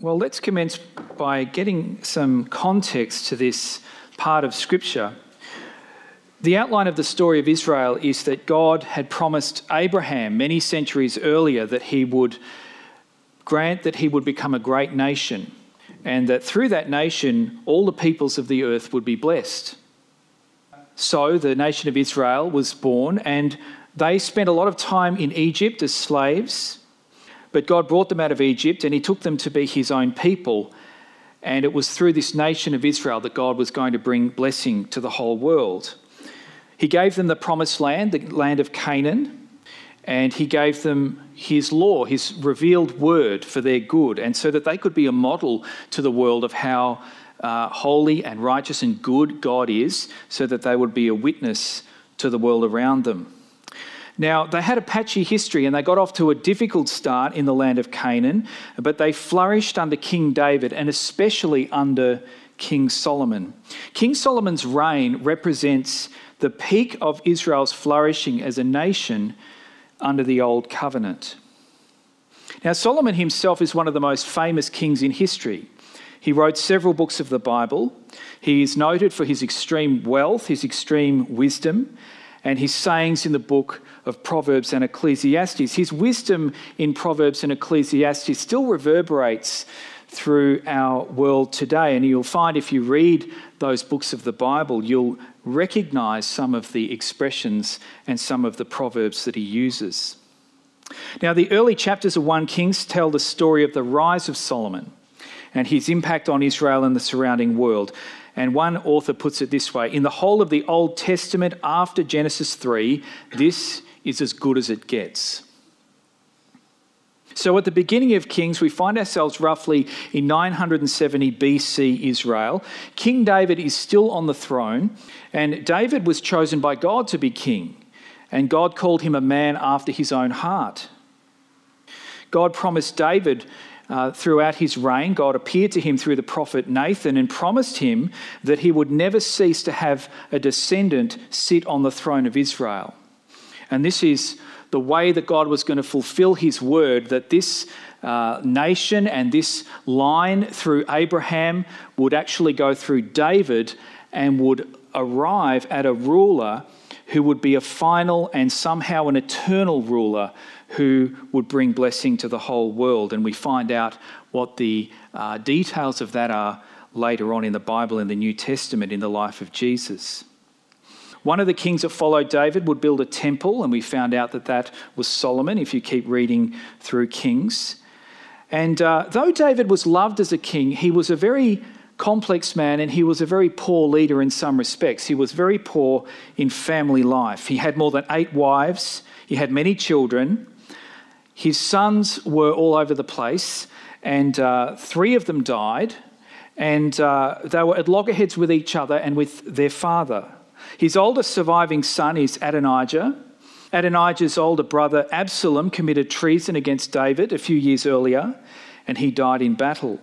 Well, let's commence by getting some context to this part of Scripture. The outline of the story of Israel is that God had promised Abraham many centuries earlier that he would grant that he would become a great nation, and that through that nation all the peoples of the earth would be blessed. So the nation of Israel was born, and they spent a lot of time in Egypt as slaves, but God brought them out of Egypt and he took them to be his own people. And it was through this nation of Israel that God was going to bring blessing to the whole world. He gave them the promised land, the land of Canaan, and he gave them his law, his revealed word for their good, and so that they could be a model to the world of how holy and righteous and good God is, so that they would be a witness to the world around them. Now, they had a patchy history and they got off to a difficult start in the land of Canaan, but they flourished under King David and especially under King Solomon. King Solomon's reign represents the peak of Israel's flourishing as a nation under the Old Covenant. Now, Solomon himself is one of the most famous kings in history. He wrote several books of the Bible. He is noted for his extreme wealth, his extreme wisdom, and his sayings in the book of Proverbs and Ecclesiastes. His wisdom in Proverbs and Ecclesiastes still reverberates through our world today. And you'll find if you read those books of the Bible, you'll recognise some of the expressions and some of the proverbs that he uses. Now, the early chapters of 1 Kings tell the story of the rise of Solomon and his impact on Israel and the surrounding world. And one author puts it this way: in the whole of the Old Testament after Genesis 3, this is as good as it gets. So at the beginning of Kings, we find ourselves roughly in 970 BC Israel. King David is still on the throne, and David was chosen by God to be king, and God called him a man after his own heart. God promised David throughout his reign, God appeared to him through the prophet Nathan and promised him that he would never cease to have a descendant sit on the throne of Israel. And this is the way that God was going to fulfill his word, that this nation and this line through Abraham would actually go through David and would arrive at a ruler who would be a final and somehow an eternal ruler who would bring blessing to the whole world. And we find out what the details of that are later on in the Bible, in the New Testament, in the life of Jesus. One of the kings that followed David would build a temple, and we found out that that was Solomon, if you keep reading through Kings. And though David was loved as a king, he was a very complex man, and he was a very poor leader in some respects. He was very poor in family life. He had more than 8 wives. He had many children. His sons were all over the place, and 3 of them died, and they were at loggerheads with each other and with their father. His oldest surviving son is Adonijah. Adonijah's older brother Absalom committed treason against David a few years earlier, and he died in battle.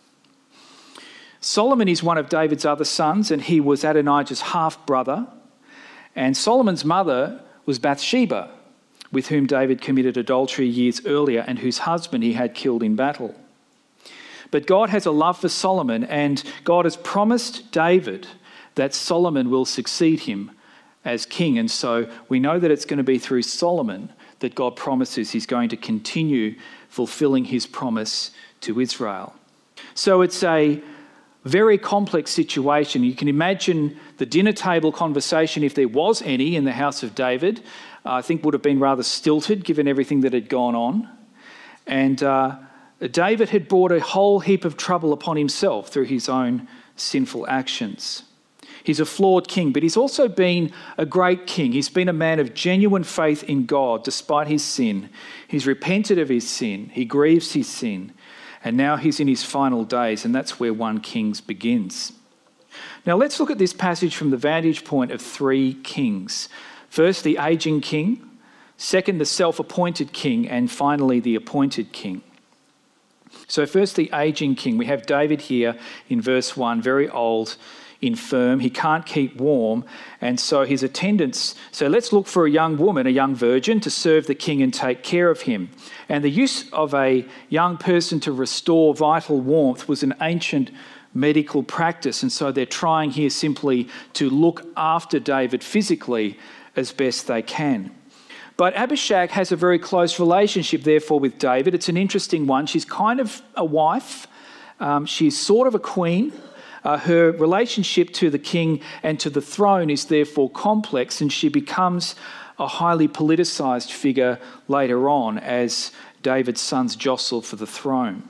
Solomon is one of David's other sons, and he was Adonijah's half-brother. And Solomon's mother was Bathsheba, with whom David committed adultery years earlier and whose husband he had killed in battle. But God has a love for Solomon, and God has promised David that Solomon will succeed him as king. And so we know that it's going to be through Solomon that God promises he's going to continue fulfilling his promise to Israel. So it's a very complex situation. You can imagine the dinner table conversation, if there was any, in the house of David, I think would have been rather stilted given everything that had gone on. And David had brought a whole heap of trouble upon himself through his own sinful actions. He's a flawed king, but he's also been a great king. He's been a man of genuine faith in God despite his sin. He's repented of his sin. He grieves his sin. And now he's in his final days, and that's where 1 Kings begins. Now let's look at this passage from the vantage point of 3 kings. First, the aging king. Second, the self-appointed king. And finally, the appointed king. So first, the aging king. We have David here in verse 1, very old, infirm. He can't keep warm. And so his attendants, so let's look for a young woman, a young virgin, to serve the king and take care of him. And the use of a young person to restore vital warmth was an ancient medical practice. And so they're trying here simply to look after David physically as best they can. But Abishag has a very close relationship, therefore, with David. It's an interesting one. She's kind of a wife. She's sort of a queen. Her relationship to the king and to the throne is therefore complex, and she becomes a highly politicised figure later on as David's sons jostle for the throne.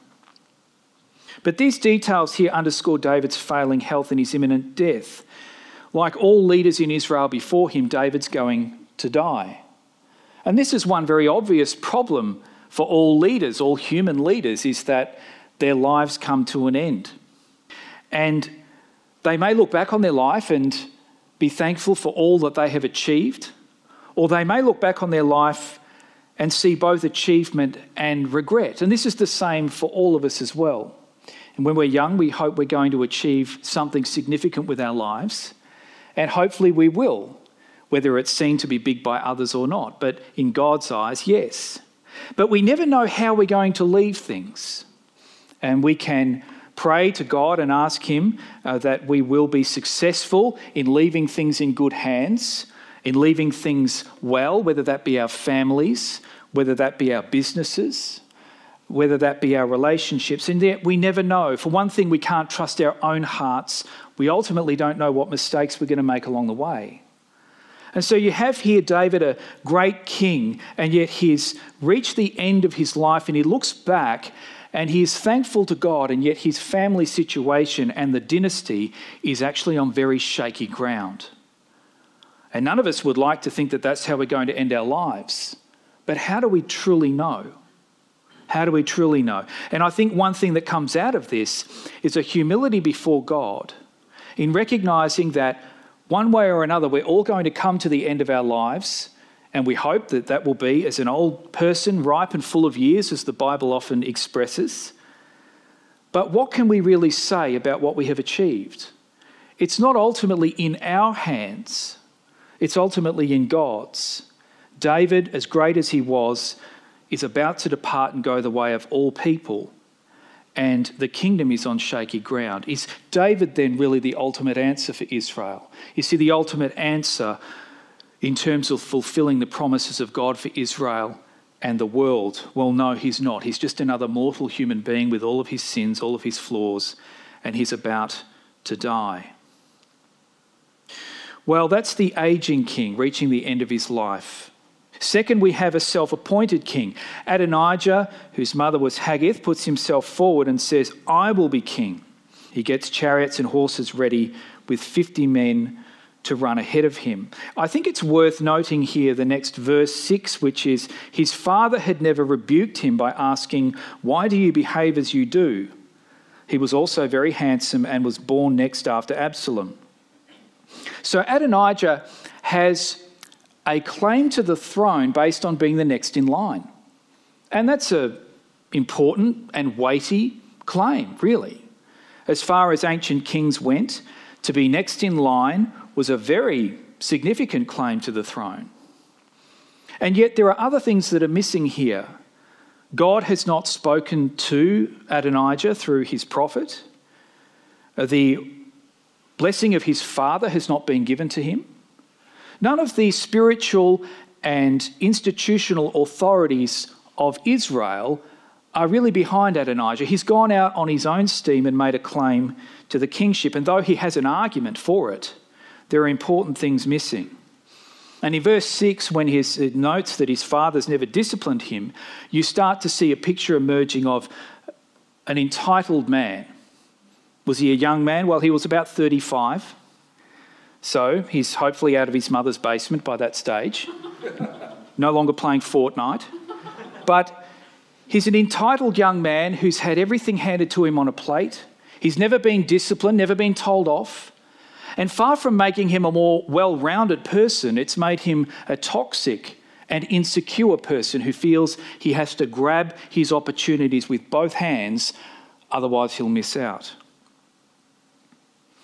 But these details here underscore David's failing health and his imminent death. Like all leaders in Israel before him, David's going to die. And this is one very obvious problem for all leaders, all human leaders, is that their lives come to an end. And they may look back on their life and be thankful for all that they have achieved, or they may look back on their life and see both achievement and regret. And this is the same for all of us as well. And when we're young, we hope we're going to achieve something significant with our lives, and hopefully we will, whether it's seen to be big by others or not. But in God's eyes, yes. But we never know how we're going to leave things. And we can pray to God and ask him that we will be successful in leaving things in good hands, in leaving things well, whether that be our families, whether that be our businesses, whether that be our relationships. And yet we never know. For one thing, we can't trust our own hearts. We ultimately don't know what mistakes we're going to make along the way. And so you have here David, a great king, and yet he's reached the end of his life and he looks back and he is thankful to God, and yet his family situation and the dynasty is actually on very shaky ground. And none of us would like to think that that's how we're going to end our lives. But how do we truly know? How do we truly know? And I think one thing that comes out of this is a humility before God in recognising that one way or another, we're all going to come to the end of our lives, and we hope that that will be as an old person, ripe and full of years, as the Bible often expresses. But what can we really say about what we have achieved? It's not ultimately in our hands. It's ultimately in God's. David, as great as he was, is about to depart and go the way of all people. And the kingdom is on shaky ground. Is David then really the ultimate answer for Israel? Is he the ultimate answer in terms of fulfilling the promises of God for Israel and the world? Well, no, he's not. He's just another mortal human being with all of his sins, all of his flaws, and he's about to die. Well, that's the aging king reaching the end of his life. Second, we have a self-appointed king. Adonijah, whose mother was Haggith, puts himself forward and says, I will be king. He gets chariots and horses ready with 50 men to run ahead of him. I think it's worth noting here the next verse 6, which is, his father had never rebuked him by asking, why do you behave as you do? He was also very handsome and was born next after Absalom. So Adonijah has a claim to the throne based on being the next in line. And that's an important and weighty claim, really. As far as ancient kings went, to be next in line was a very significant claim to the throne. And yet there are other things that are missing here. God has not spoken to Adonijah through his prophet. The blessing of his father has not been given to him. None of the spiritual and institutional authorities of Israel are really behind Adonijah. He's gone out on his own steam and made a claim to the kingship. And though he has an argument for it, there are important things missing. And in verse 6, when he notes that his father's never disciplined him, you start to see a picture emerging of an entitled man. Was he a young man? Well, he was about 35. So he's hopefully out of his mother's basement by that stage, no longer playing Fortnite. But he's an entitled young man who's had everything handed to him on a plate. He's never been disciplined, never been told off. And far from making him a more well-rounded person, it's made him a toxic and insecure person who feels he has to grab his opportunities with both hands, otherwise he'll miss out.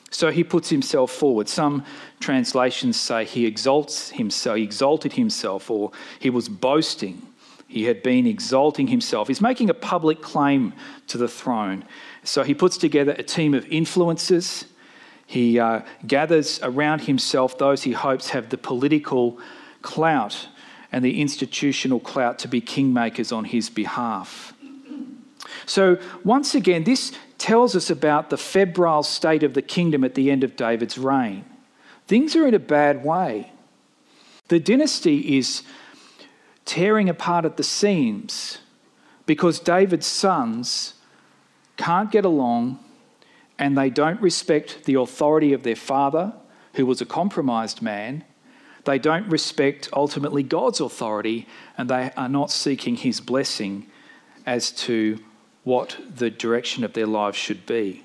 So he puts himself forward. Some translations say he exalted himself, or he was boasting. He had been exalting himself. He's making a public claim to the throne. So he puts together a team of influencers. He gathers around himself those he hopes have the political clout and the institutional clout to be kingmakers on his behalf. So once again, this tells us about the febrile state of the kingdom at the end of David's reign. Things are in a bad way. The dynasty is tearing apart at the seams because David's sons can't get along and they don't respect the authority of their father, who was a compromised man. They don't respect ultimately God's authority, and they are not seeking his blessing as to what the direction of their lives should be.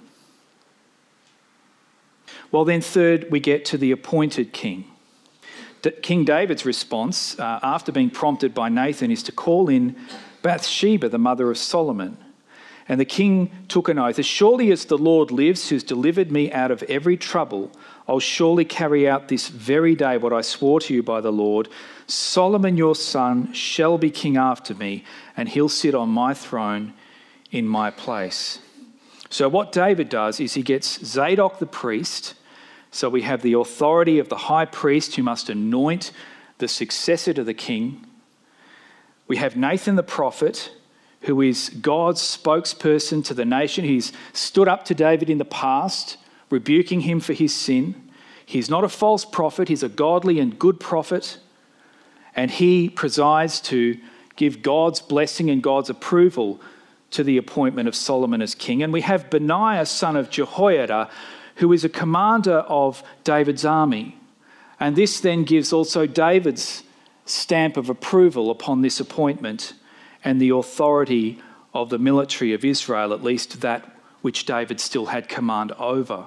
Well, then third, we get to the appointed king. King David's response, after being prompted by Nathan, is to call in Bathsheba, the mother of Solomon. And the king took an oath, "As surely as the Lord lives, who's delivered me out of every trouble, I'll surely carry out this very day what I swore to you by the Lord. Solomon your son shall be king after me, and he'll sit on my throne in my place." So what David does is he gets Zadok the priest. So we have the authority of the high priest who must anoint the successor to the king. We have Nathan the prophet, who is God's spokesperson to the nation. He's stood up to David in the past, rebuking him for his sin. He's not a false prophet, he's a godly and good prophet. And he presides to give God's blessing and God's approval to the appointment of Solomon as king. And we have Benaiah, son of Jehoiada, who is a commander of David's army. And this then gives also David's stamp of approval upon this appointment and the authority of the military of Israel, at least that which David still had command over.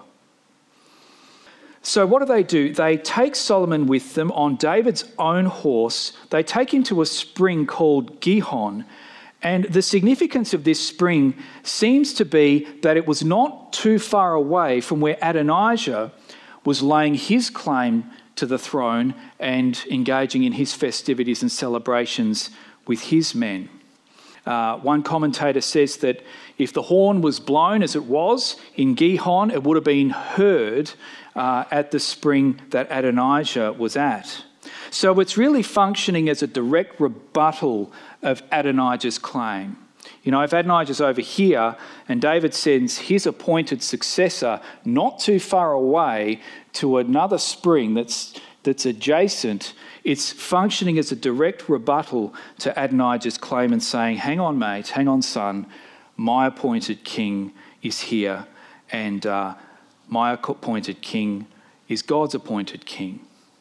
So what do? They take Solomon with them on David's own horse. They take him to a spring called Gihon. And the significance of this spring seems to be that it was not too far away from where Adonijah was laying his claim to the throne and engaging in his festivities and celebrations with his men. One commentator says that if the horn was blown as it was in Gihon, it would have been heard at the spring that Adonijah was at. So it's really functioning as a direct rebuttal of Adonijah's claim. You know, if Adonijah's over here and David sends his appointed successor not too far away to another spring that's adjacent, it's functioning as a direct rebuttal to Adonijah's claim and saying, hang on, mate, hang on, son, my appointed king is here, and my appointed king is God's appointed king.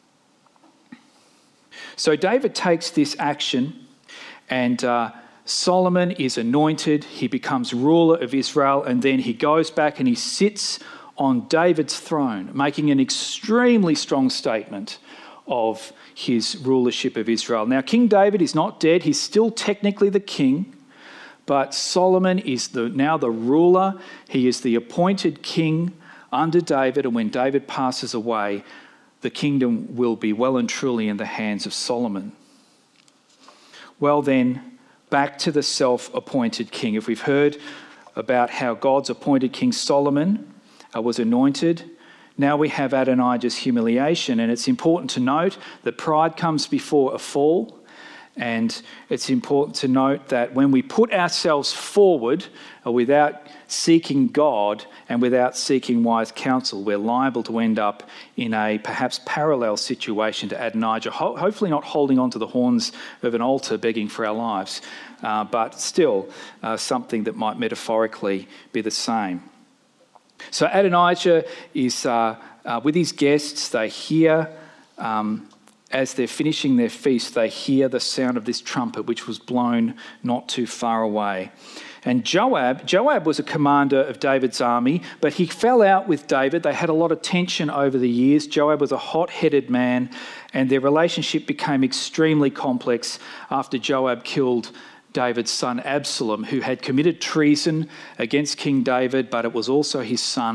So David takes this action, and Solomon is anointed. He becomes ruler of Israel, and then he goes back and he sits on David's throne, making an extremely strong statement of his rulership of Israel. Now, King David is not dead. He's still technically the king, but Solomon is now the ruler. He is the appointed king under David, and when David passes away, the kingdom will be well and truly in the hands of Solomon. Well then, back to the self-appointed king. If we've heard about how God's appointed king Solomon was anointed, now we have Adonijah's humiliation, and it's important to note that pride comes before a fall, and it's important to note that when we put ourselves forward without seeking God and without seeking wise counsel, we're liable to end up in a perhaps parallel situation to Adonijah, hopefully not holding on to the horns of an altar begging for our lives, but still something that might metaphorically be the same. So Adonijah is with his guests. They hear, as they're finishing their feast, they hear the sound of this trumpet, which was blown not too far away. And Joab was a commander of David's army, but he fell out with David. They had a lot of tension over the years. Joab was a hot-headed man, and their relationship became extremely complex after Joab killed David's son Absalom, who had committed treason against King David, but it was also his son,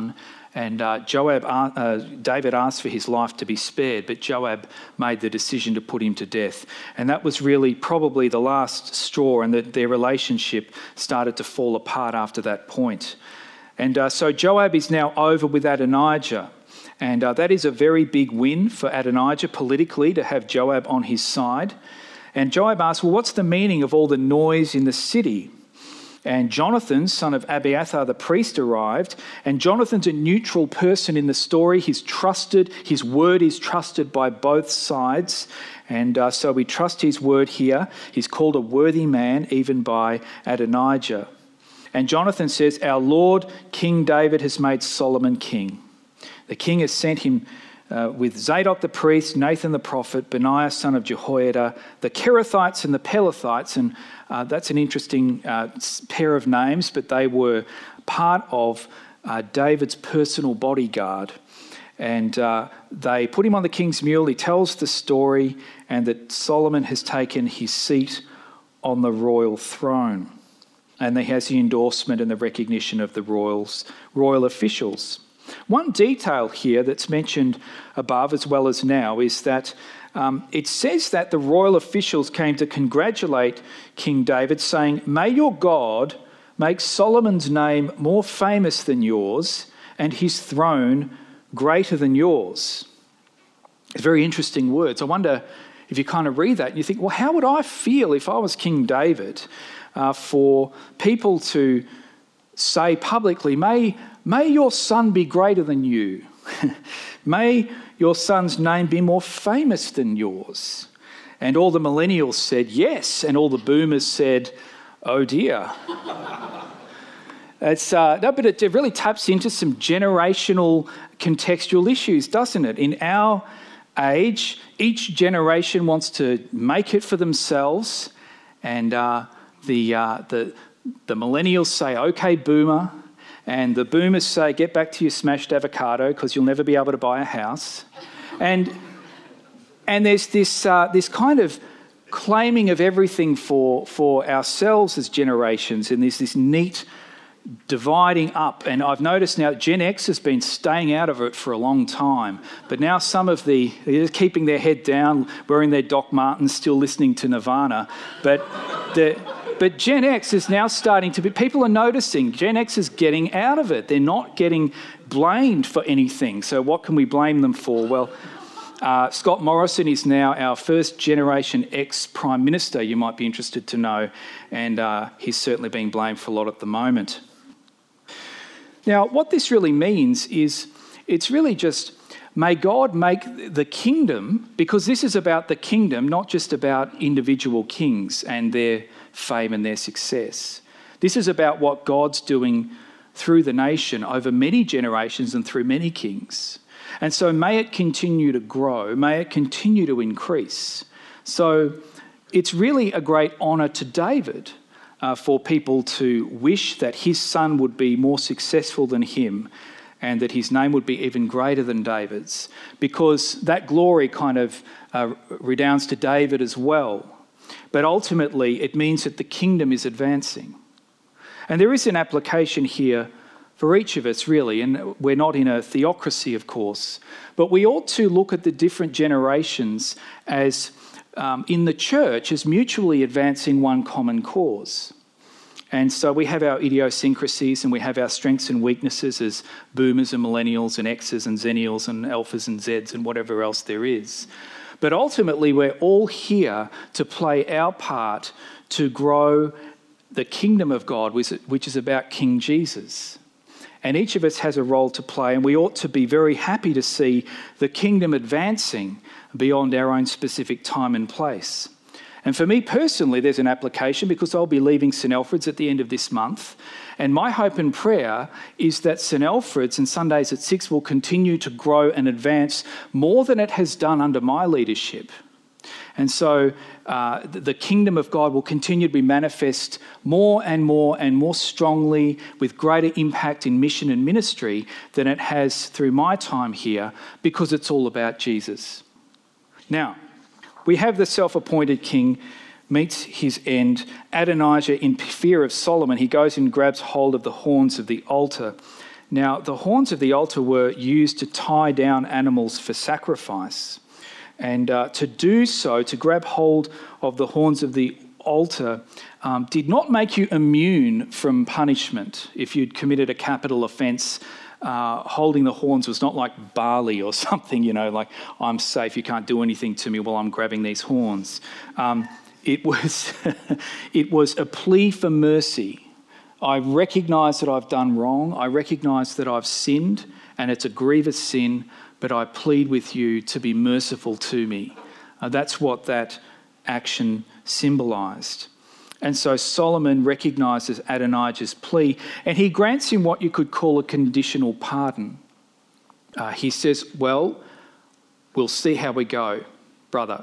And David asked for his life to be spared, but Joab made the decision to put him to death. And that was really probably the last straw, and their relationship started to fall apart after that point. And so Joab is now over with Adonijah. And that is a very big win for Adonijah politically, to have Joab on his side. And Joab asked, well, what's the meaning of all the noise in the city? And Jonathan, son of Abiathar the priest, arrived. And Jonathan's a neutral person in the story. He's trusted. His word is trusted by both sides. And so we trust his word here. He's called a worthy man, even by Adonijah. And Jonathan says, our Lord King David has made Solomon king. The king has sent him with Zadok the priest, Nathan the prophet, Benaiah son of Jehoiada, the Kerethites and the Pelethites, and that's an interesting pair of names, but they were part of David's personal bodyguard. And they put him on the king's mule. He tells the story, and that Solomon has taken his seat on the royal throne. And he has the endorsement and the recognition of the royal officials. One detail here that's mentioned above as well as now is that it says that the royal officials came to congratulate King David, saying, may your God make Solomon's name more famous than yours and his throne greater than yours. It's very interesting words. I wonder if you kind of read that and you think, well, how would I feel if I was King David for people to say publicly, may your son be greater than you. May your son's name be more famous than yours. And all the millennials said yes, and all the boomers said, oh dear. But it really taps into some generational contextual issues, doesn't it? In our age, each generation wants to make it for themselves, and the millennials say, okay, boomer. And the boomers say, get back to your smashed avocado because you'll never be able to buy a house. And there's this kind of claiming of everything for ourselves as generations, and there's this neat dividing up. And I've noticed now Gen X has been staying out of it for a long time. But now some of they're keeping their head down, wearing their Doc Martens, still listening to Nirvana. But Gen X is now starting to be, people are noticing Gen X is getting out of it. They're not getting blamed for anything. So what can we blame them for? Well, Scott Morrison is now our first generation ex-Prime Minister, you might be interested to know, and he's certainly being blamed for a lot at the moment. Now, what this really means is it's really just, may God make the kingdom, because this is about the kingdom, not just about individual kings and their fame and their success. This is about what God's doing through the nation over many generations and through many kings. And so may it continue to grow, may it continue to increase. So it's really a great honour to David for people to wish that his son would be more successful than him, and that his name would be even greater than David's, because that glory kind of redounds to David as well. But ultimately, it means that the kingdom is advancing. And there is an application here for each of us, really, and we're not in a theocracy, of course, but we ought to look at the different generations as, in the church, as mutually advancing one common cause. And so we have our idiosyncrasies and we have our strengths and weaknesses as boomers and millennials and X's and zennials and alphas and Zs and whatever else there is. But ultimately, we're all here to play our part to grow the kingdom of God, which is about King Jesus. And each of us has a role to play, and we ought to be very happy to see the kingdom advancing beyond our own specific time and place. And for me personally, there's an application because I'll be leaving St Alfred's at the end of this month. And my hope and prayer is that St Alfred's and Sundays at 6 will continue to grow and advance more than it has done under my leadership. And so the kingdom of God will continue to be manifest more and more and more strongly with greater impact in mission and ministry than it has through my time here, because it's all about Jesus. Now, we have the self-appointed king meets his end. Adonijah, in fear of Solomon, he goes and grabs hold of the horns of the altar. Now, the horns of the altar were used to tie down animals for sacrifice. And to do so, to grab hold of the horns of the altar, did not make you immune from punishment. If you'd committed a capital offence, holding the horns was not like barley or something, like I'm safe, you can't do anything to me while I'm grabbing these horns. It was a plea for mercy. I recognise that I've done wrong. I recognise that I've sinned, and it's a grievous sin, but I plead with you to be merciful to me. That's what that action symbolised. And so Solomon recognises Adonijah's plea, and he grants him what you could call a conditional pardon. He says, well, we'll see how we go, brother.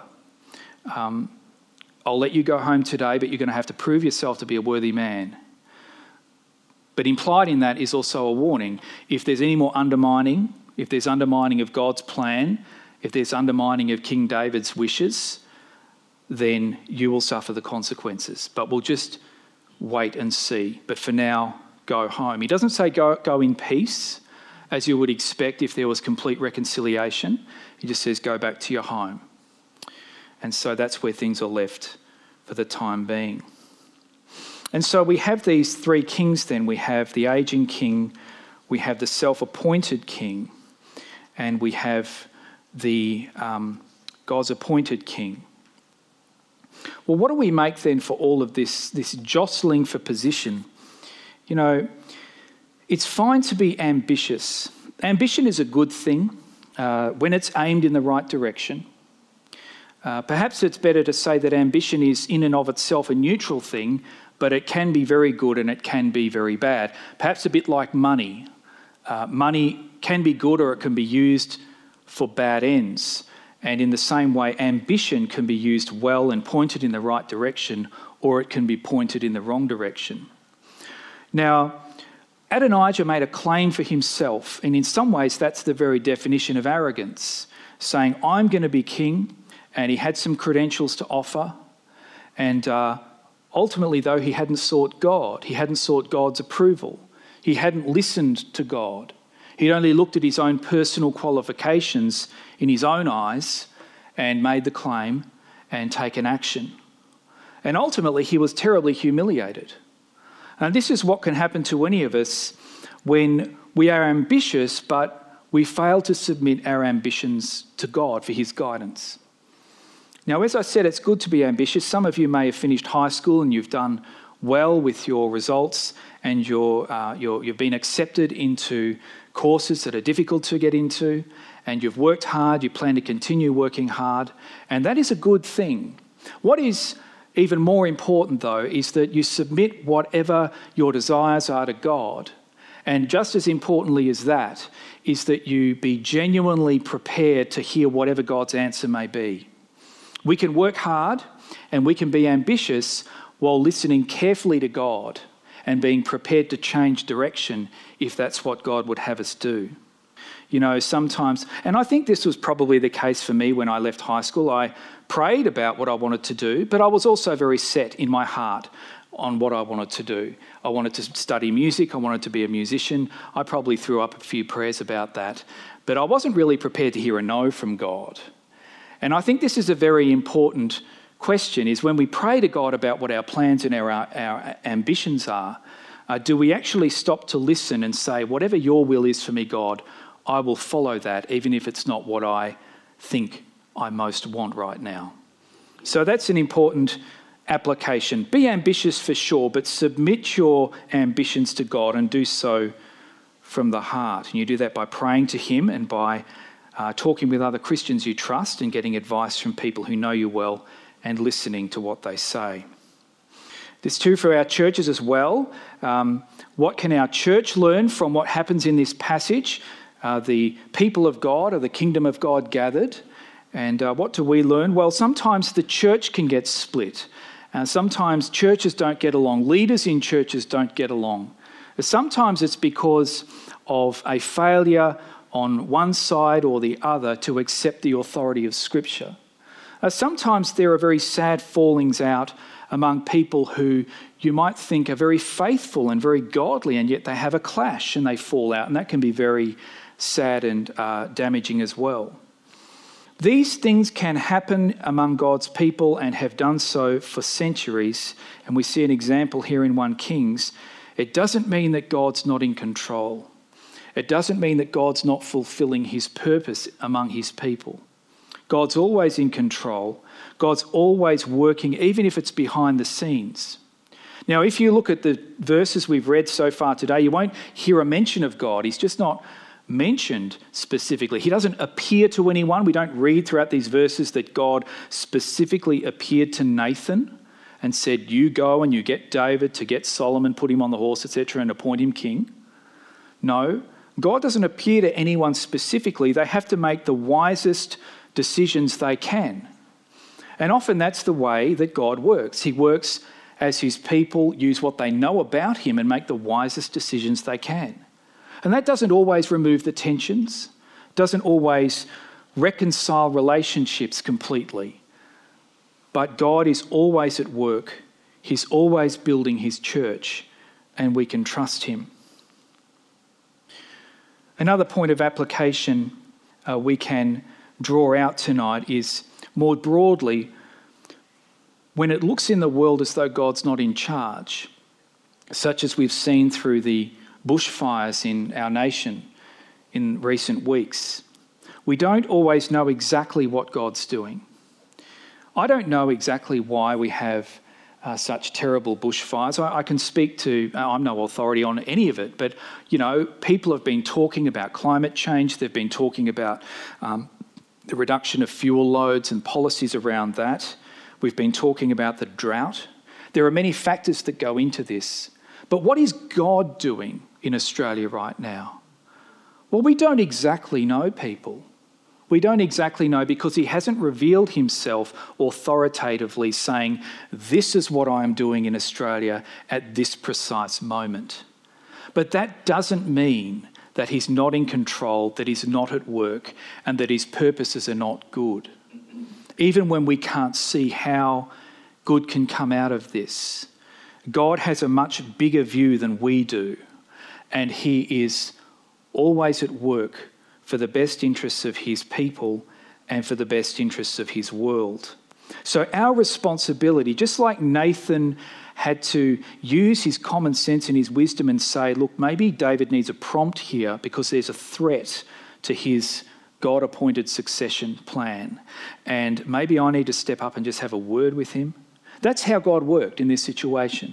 I'll let you go home today, but you're going to have to prove yourself to be a worthy man. But implied in that is also a warning. If there's any more undermining, if there's undermining of God's plan, if there's undermining of King David's wishes, then you will suffer the consequences. But we'll just wait and see. But for now, go home. He doesn't say go in peace, as you would expect if there was complete reconciliation. He just says go back to your home. And so that's where things are left for the time being. And so we have these three kings then. We have the aging king, we have the self-appointed king, and we have the God's appointed king. Well, what do we make then for all of this jostling for position? It's fine to be ambitious. Ambition is a good thing when it's aimed in the right direction. Perhaps it's better to say that ambition is in and of itself a neutral thing, but it can be very good and it can be very bad. Perhaps a bit like money. Money can be good or it can be used for bad ends. And in the same way, ambition can be used well and pointed in the right direction, or it can be pointed in the wrong direction. Now, Adonijah made a claim for himself, and in some ways that's the very definition of arrogance, saying, I'm going to be king, and he had some credentials to offer, and ultimately, though, he hadn't sought God. He hadn't sought God's approval. He hadn't listened to God. He'd only looked at his own personal qualifications in his own eyes and made the claim and taken action. And ultimately, he was terribly humiliated. And this is what can happen to any of us when we are ambitious, but we fail to submit our ambitions to God for his guidance. Now, as I said, it's good to be ambitious. Some of you may have finished high school and you've done well with your results and you've been accepted into courses that are difficult to get into, and you've worked hard, you plan to continue working hard, and that is a good thing. What is even more important, though, is that you submit whatever your desires are to God, and just as importantly as that is that you be genuinely prepared to hear whatever God's answer may be. We can work hard and we can be ambitious while listening carefully to God and being prepared to change direction if that's what God would have us do. Sometimes, and I think this was probably the case for me when I left high school, I prayed about what I wanted to do, but I was also very set in my heart on what I wanted to do. I wanted to study music, I wanted to be a musician. I probably threw up a few prayers about that, but I wasn't really prepared to hear a no from God. And I think this is a very important question, is when we pray to God about what our plans and our ambitions are, do we actually stop to listen and say, whatever your will is for me, God, I will follow that, even if it's not what I think I most want right now. So that's an important application. Be ambitious for sure, but submit your ambitions to God and do so from the heart. And you do that by praying to him and by talking with other Christians you trust and getting advice from people who know you well and listening to what they say. This is true for our churches as well. What can our church learn from what happens in this passage? The people of God or the kingdom of God gathered. And what do we learn? Well, sometimes the church can get split. Sometimes churches don't get along. Leaders in churches don't get along. Sometimes it's because of a failure on one side or the other to accept the authority of Scripture. Sometimes there are very sad fallings out among people who you might think are very faithful and very godly, and yet they have a clash and they fall out, and that can be very sad and damaging as well. These things can happen among God's people and have done so for centuries, and we see an example here in 1 Kings. It doesn't mean that God's not in control. It doesn't mean that God's not fulfilling his purpose among his people. God's always in control. God's always working, even if it's behind the scenes. Now, if you look at the verses we've read so far today, you won't hear a mention of God. He's just not mentioned specifically. He doesn't appear to anyone. We don't read throughout these verses that God specifically appeared to Nathan and said, you go and you get David to get Solomon, put him on the horse, etc., and appoint him king. No, God doesn't appear to anyone specifically. They have to make the wisest decisions they can. And often that's the way that God works. He works as his people use what they know about him and make the wisest decisions they can. And that doesn't always remove the tensions, doesn't always reconcile relationships completely. But God is always at work. He's always building his church, and we can trust him. Another point of application we can draw out tonight is, more broadly, when it looks in the world as though God's not in charge, such as we've seen through the bushfires in our nation in recent weeks, we don't always know exactly what God's doing. I don't know exactly why we have such terrible bushfires. I can speak to, I'm no authority on any of it, but, people have been talking about climate change. They've been talking about the reduction of fuel loads and policies around that. We've been talking about the drought. There are many factors that go into this. But what is God doing in Australia right now? Well, we don't exactly know, people. We don't exactly know because he hasn't revealed himself authoritatively saying, this is what I am doing in Australia at this precise moment. But that doesn't mean that he's not in control, that he's not at work, and that his purposes are not good. Even when we can't see how good can come out of this, God has a much bigger view than we do, and he is always at work for the best interests of his people and for the best interests of his world. So our responsibility, just like Nathan had to use his common sense and his wisdom and say, look, maybe David needs a prompt here because there's a threat to his God-appointed succession plan, and maybe I need to step up and just have a word with him. That's how God worked in this situation.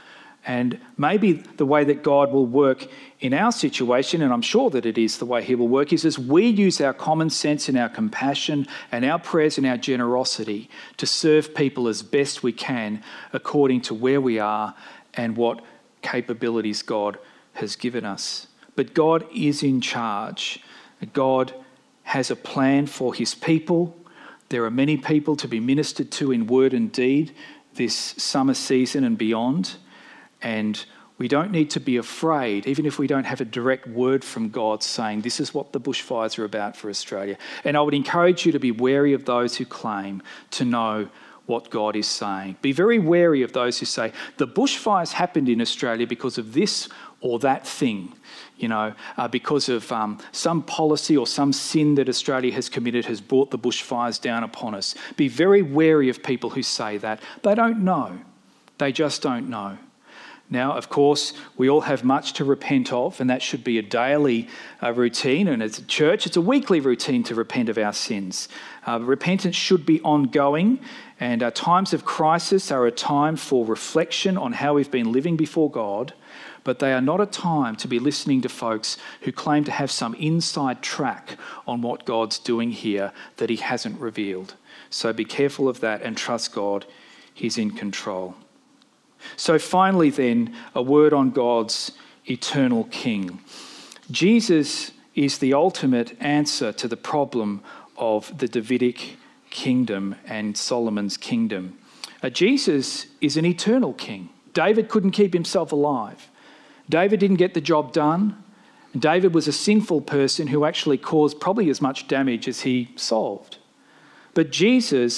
And maybe the way that God will work in our situation, and I'm sure that it is the way he will work, is as we use our common sense and our compassion and our prayers and our generosity to serve people as best we can according to where we are and what capabilities God has given us. But God is in charge. God has a plan for his people. There are many people to be ministered to in word and deed this summer season and beyond. And we don't need to be afraid, even if we don't have a direct word from God saying this is what the bushfires are about for Australia. And I would encourage you to be wary of those who claim to know what God is saying. Be very wary of those who say the bushfires happened in Australia because of this or that thing, because of some policy or some sin that Australia has committed has brought the bushfires down upon us. Be very wary of people who say that. They don't know. They just don't know. Now, of course, we all have much to repent of, and that should be a daily routine. And as a church, it's a weekly routine to repent of our sins. Repentance should be ongoing, and times of crisis are a time for reflection on how we've been living before God, but they are not a time to be listening to folks who claim to have some inside track on what God's doing here that he hasn't revealed. So be careful of that and trust God. He's in control. So finally then, a word on God's eternal King. Jesus is the ultimate answer to the problem of the Davidic kingdom and Solomon's kingdom. Jesus is an eternal king. David couldn't keep himself alive. David didn't get the job done. David was a sinful person who actually caused probably as much damage as he solved. But Jesus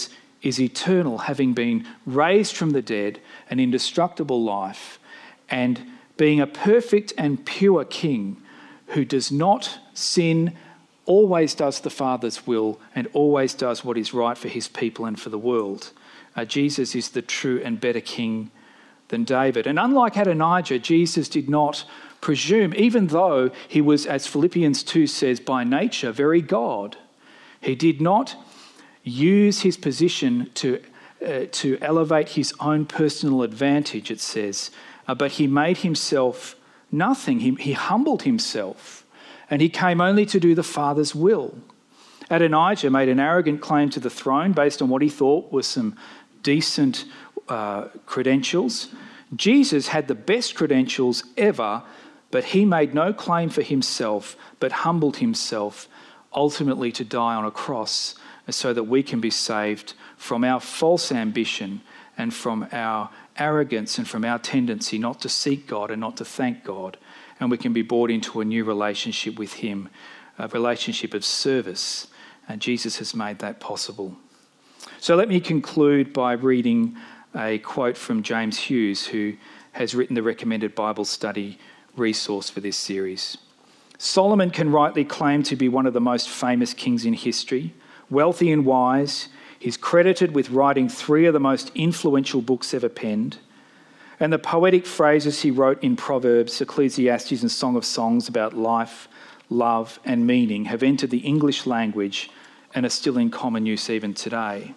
is eternal, having been raised from the dead, an indestructible life, and being a perfect and pure king who does not sin, always does the Father's will, and always does what is right for his people and for the world. Jesus is the true and better king than David. And unlike Adonijah, Jesus did not presume, even though he was, as Philippians 2 says, by nature very God. He did not use his position to elevate his own personal advantage, it says, but he made himself nothing. He humbled himself, and he came only to do the Father's will. Adonijah made an arrogant claim to the throne based on what he thought was some decent credentials. Jesus had the best credentials ever, but he made no claim for himself, but humbled himself, ultimately to die on a cross so that we can be saved from our false ambition and from our arrogance and from our tendency not to seek God and not to thank God. And we can be brought into a new relationship with him, a relationship of service. And Jesus has made that possible. So let me conclude by reading a quote from James Hughes, who has written the recommended Bible study resource for this series. Solomon can rightly claim to be one of the most famous kings in history. Wealthy and wise, he's credited with writing 3 of the most influential books ever penned. And the poetic phrases he wrote in Proverbs, Ecclesiastes and Song of Songs about life, love and meaning have entered the English language and are still in common use even today.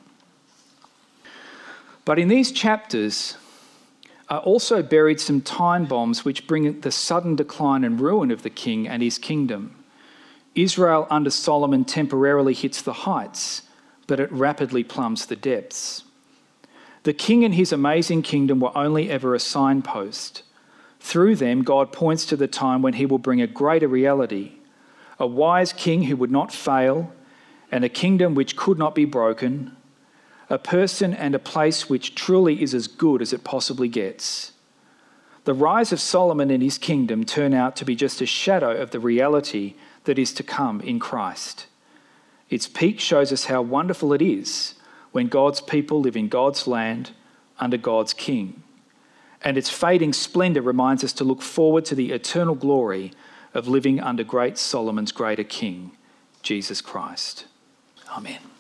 But in these chapters are also buried some time bombs which bring the sudden decline and ruin of the king and his kingdom. Israel under Solomon temporarily hits the heights, but it rapidly plumbs the depths. The king and his amazing kingdom were only ever a signpost. Through them, God points to the time when he will bring a greater reality, a wise king who would not fail, and a kingdom which could not be broken, a person and a place which truly is as good as it possibly gets. The rise of Solomon and his kingdom turn out to be just a shadow of the reality that is to come in Christ. Its peak shows us how wonderful it is when God's people live in God's land under God's king. And its fading splendour reminds us to look forward to the eternal glory of living under great Solomon's greater king, Jesus Christ. Amen.